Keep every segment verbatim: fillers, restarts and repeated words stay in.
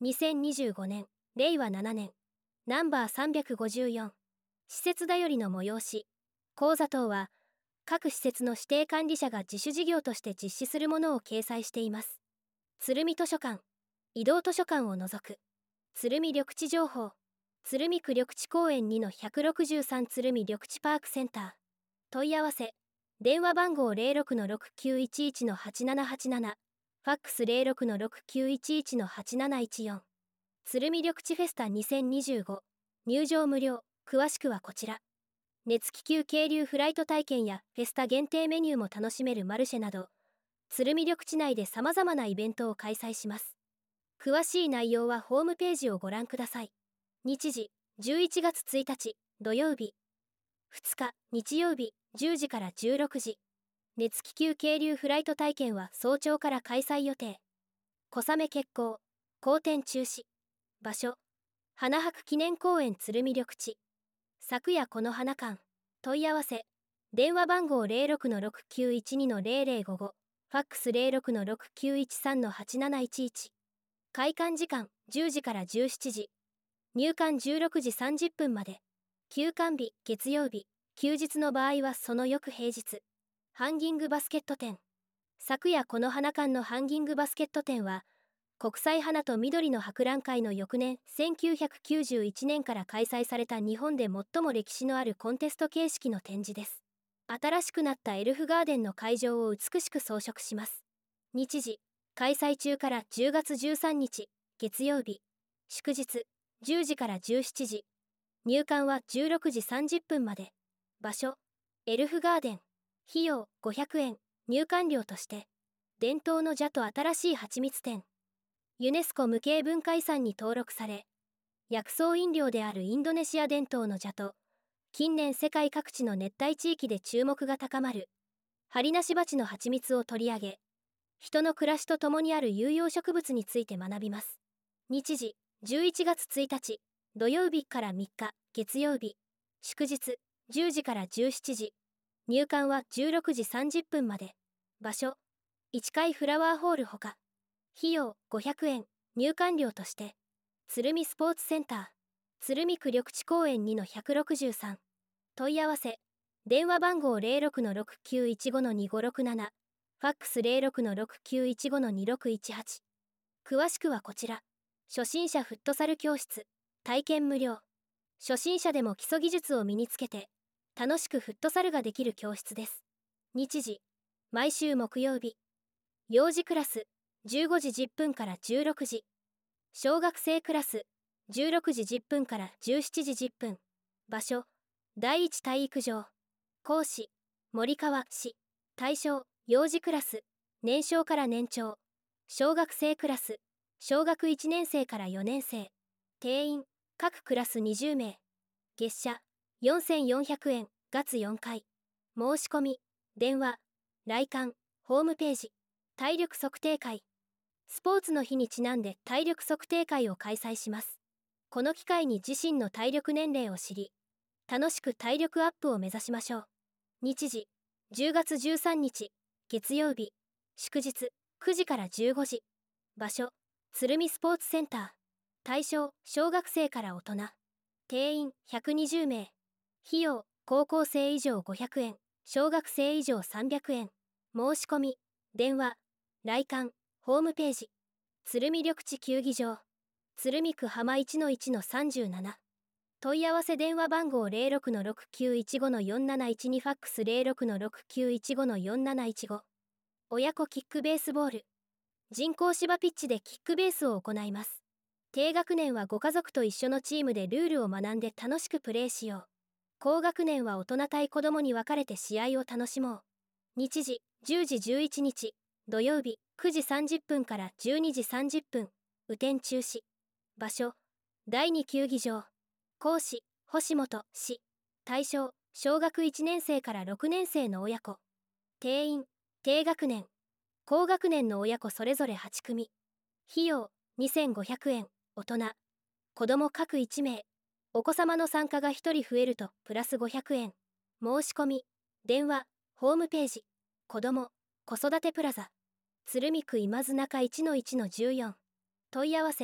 にせんにじゅうごねんれいわななねんナンバーさんびゃくごじゅうよん施設だよりの催し講座等は各施設の指定管理者が自主事業として実施するものを掲載しています。鶴見図書館、移動図書館を除く鶴見緑地情報、鶴見区緑地公園にのひゃくろくじゅうさん鶴見緑地パークセンター。問い合わせ電話番号 ゼロろくのろくきゅういちいちのはちななはちなな、ファックス ゼロろくのろくきゅういちいちのはちなないちよん。鶴見緑地フェスタにせんにじゅうご、入場無料。詳しくはこちら。熱気球渓流フライト体験やフェスタ限定メニューも楽しめるマルシェなど、鶴見緑地内で様々なイベントを開催します。詳しい内容はホームページをご覧ください。日時じゅういちがつついたち土曜日、ふつか日曜日じゅうじからじゅうろくじ。熱気球渓流フライト体験は早朝から開催予定。小雨決行、好天中止。場所花博記念公園鶴見緑地。昨夜この花館。問い合わせ電話番号 ゼロろくのろくきゅういちにのゼロゼロごご、ファックス ゼロろくのろくきゅういちさんのはちなないちいち。開館時間じゅうじからじゅうしちじ、入館じゅうろくじさんじゅっぷんまで。休館日月曜日、休日の場合はその翌平日。ハンギングバスケット展。昨夜この花館のハンギングバスケット展は国際花と緑の博覧会の翌年せんきゅうひゃくきゅうじゅういちねんから開催された日本で最も歴史のあるコンテスト形式の展示です。新しくなったエルフガーデンの会場を美しく装飾します。日時開催中からじゅうがつじゅうさんにち月曜日、祝日じゅうじからじゅうしちじ。入館はじゅうろくじさんじゅっぷんまで。場所エルフガーデン。費用ごひゃくえん。入館料として伝統の蛇と新しい蜂蜜店。ユネスコ無形文化遺産に登録され、薬草飲料であるインドネシア伝統の蛇と近年世界各地の熱帯地域で注目が高まるハリナシバチの蜂蜜を取り上げ、人の暮らしとともにある有用植物について学びます。日時じゅういちがつついたち土曜日からみっか月曜日、祝日じゅうじからじゅうしちじ。入館はじゅうろくじさんじゅっぷんまで。場所いっかいフラワーホールほか。費用ごひゃくえん。入館料として鶴見スポーツセンター、鶴見区緑地公園にのひゃくろくじゅうさん。問い合わせ電話番号 ゼロろくのろくきゅういちごのにごろくなな、ファックス ゼロろくのろくきゅういちごのにろくいちはち。詳しくはこちら。初心者フットサル教室体験無料。初心者でも基礎技術を身につけて楽しくフットサルができる教室です。日時毎週木曜日。幼児クラスじゅうごじじゅっぷんからじゅうろくじ。小学生クラスじゅうろくじじゅっぷんからじゅうしちじじゅっぷん。場所第一体育場。講師森川氏。対象幼児クラス年少から年長。小学生クラス小学いちねんせいからよねんせい。定員各クラスにじゅうめい。月謝よんせんよんひゃくえん。月よんかい。申し込み電話来館ホームページ。体力測定会。スポーツの日にちなんで体力測定会を開催します。この機会に自身の体力年齢を知り、楽しく体力アップを目指しましょう。日時じゅうがつじゅうさんにち月曜日、祝日くじからじゅうごじ。場所鶴見スポーツセンター。対象小学生から大人。定員ひゃくにじゅうめい。費用高校生以上ごひゃくえん、小学生以上さんびゃくえん。申し込み電話来館ホームページ。鶴見緑地球技場。鶴見区浜 いちのいちのさんじゅうなな。問い合わせ電話番号 ゼロろくのろくきゅういちごのよんなないちに、ファックス ゼロろくのろくきゅういちごのよんなないちご。親子キックベースボール。人工芝ピッチでキックベースを行います。低学年はご家族と一緒のチームでルールを学んで楽しくプレーしよう。高学年は大人対子供に分かれて試合を楽しもう。日時じゅうじじゅういちにち土曜日くじさんじゅっぷんからじゅうにじさんじゅっぷん。雨天中止。場所だいに球技場。講師星本氏。対象小学いちねんせいからろくねんせいの親子。定員低学年高学年の親子それぞれはちくみ。費用にせんごひゃくえん。大人子供各いちめい。お子様の参加がひとり増えるとプラスごひゃくえん。申し込み電話ホームページ。子供子育てプラザ鶴見区今津中 いちのいちのじゅうよん。問い合わせ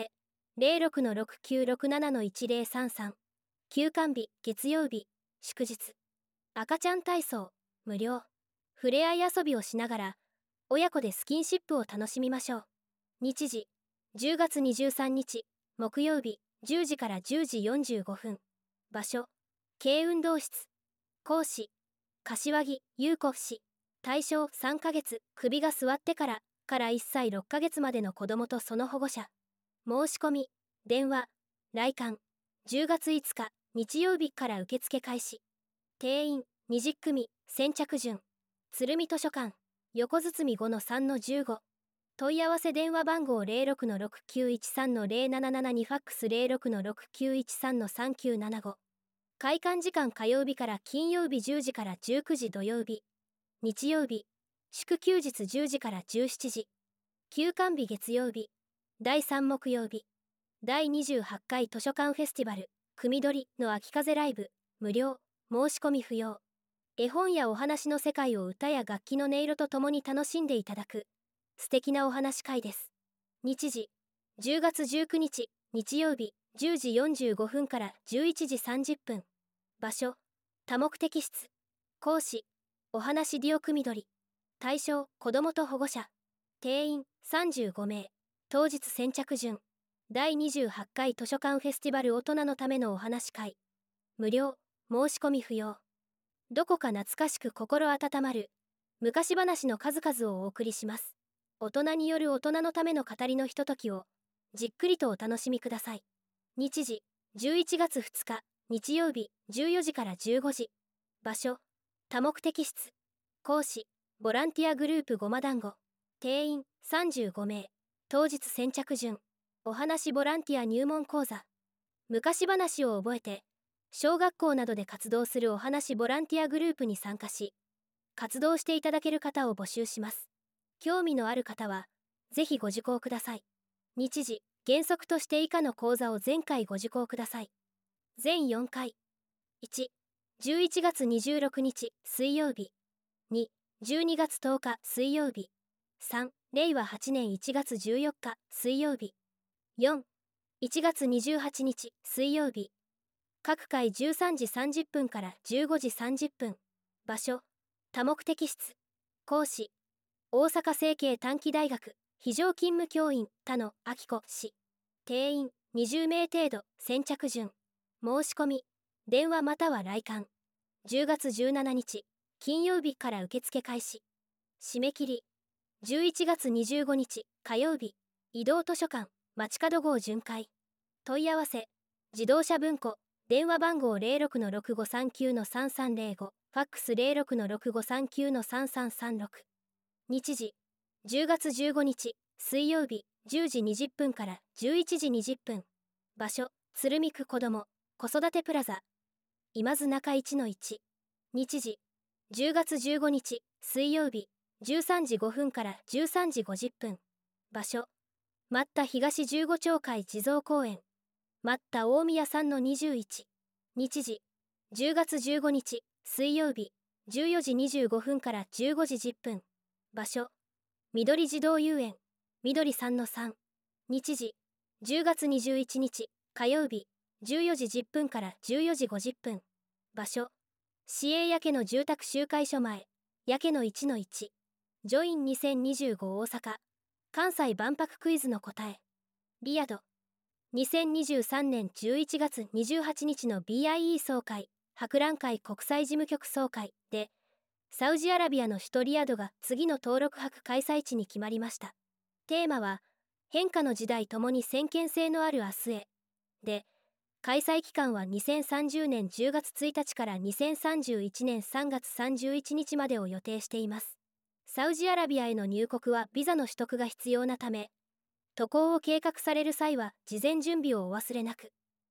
ゼロろくのろくきゅうろくななのいちゼロさんさん。休館日、月曜日、祝日。赤ちゃん体操、無料。触れ合い遊びをしながら、親子でスキンシップを楽しみましょう。日時、じゅうがつにじゅうさんにち、木曜日、じゅうじからじゅうじよんじゅうごふん。場所、軽運動室。講師、柏木優子氏。対象さんかげつ、首が座ってからからいっさいろっかげつまでの子供とその保護者。申し込み、電話、来館。じゅうがついつか、日曜日から受付開始。定員にじゅっくみ、先着順。鶴見図書館、横堤 ごのさんのじゅうご。問い合わせ電話番号 ゼロろくのろくきゅういちさんのゼロななななに、ファックス ゼロろくのろくきゅういちさんのさんきゅうななご。開館時間火曜日から金曜日じゅうじからじゅうくじ土曜日。日曜日、祝休日じゅうじからじゅうしちじ。休館日月曜日。だいさん木曜日。だいにじゅうはちかい図書館フェスティバル、組取りの秋風ライブ、無料、申し込み不要。絵本やお話の世界を歌や楽器の音色とともに楽しんでいただく、素敵なお話会です。日時、じゅうがつじゅうくにち、日曜日、じゅうじよんじゅうごふんからじゅういちじさんじゅっぷん。場所、多目的室。講師、お話ディオ組取り。対象、子供と保護者。定員、さんじゅうごめい。当日先着順。だいにじゅうはちかい図書館フェスティバル大人のためのお話会。無料、申し込み不要。どこか懐かしく心温まる昔話の数々をお送りします。大人による大人のための語りのひとときをじっくりとお楽しみください。日時、じゅういちがつふつか、日曜日、じゅうよじからじゅうごじ。場所、多目的室。講師、ボランティアグループごま団子。定員、さんじゅうごめい。当日先着順。お話ボランティア入門講座。昔話を覚えて、小学校などで活動するお話ボランティアグループに参加し、活動していただける方を募集します。興味のある方は、ぜひご受講ください。日時、原則として以下の講座を全回ご受講ください。全よんかい。いち、じゅういちがつにじゅうろくにち水曜日。に、じゅうにがつとおか水曜日。さん、れいわはちねんいちがつじゅうよっか水曜日。よん、いちがつにじゅうはちにち水曜日。各回じゅうさんじさんじゅっぷんからじゅうごじさんじゅっぷん。場所、多目的室。講師、大阪成蹊短期大学非常勤務教員田野明子氏。定員にじゅうめい程度、先着順。申し込み、電話または来館。じゅうがつじゅうしちにち、金曜日から受付開始。締め切り、じゅういちがつにじゅうごにち、火曜日。移動図書館、街角号巡回。問い合わせ、自動車文庫。電話番号 ゼロろくのろくごさんきゅうのさんさんゼロご、ファックス ゼロろくのろくごさんきゅうのさんさんさんろく。日時、じゅうがつじゅうごにち、水曜日、じゅうじにじゅっぷんからじゅういちじにじゅっぷん。場所、鶴見区子ども、子育てプラザ。今津中 いちのいち。日時、じゅうがつじゅうごにち、水曜日、じゅうさんじごふんからじゅうさんじごじゅっぷん。場所、待った東じゅうご町会地蔵公園。待った大宮さんのにじゅういち。日時、じゅうがつじゅうごにち、水曜日、じゅうよじにじゅうごふんからじゅうごじじゅっぷん。場所、緑児童遊園、緑さんのさん。日時、じゅうがつにじゅういちにち、火曜日、じゅうよじじゅっぷんからじゅうよじごじゅっぷん。場所、市営やけの住宅集会所前、やけの いちのいち。ジョインにせんにじゅうご大阪、関西万博クイズの答え。リアド。にせんにじゅうさんねんじゅういちがつにじゅうはちにちの ビーアイイー 総会、博覧会国際事務局総会で、サウジアラビアの首都リヤドが次の登録博開催地に決まりました。テーマは、変化の時代ともに先見性のある明日へ。で、開催期間はにせんさんじゅうねんじゅうがつついたちからにせんさんじゅういちねんさんがつさんじゅういちにちまでを予定しています。サウジアラビアへの入国はビザの取得が必要なため、渡航を計画される際は事前準備をお忘れなく。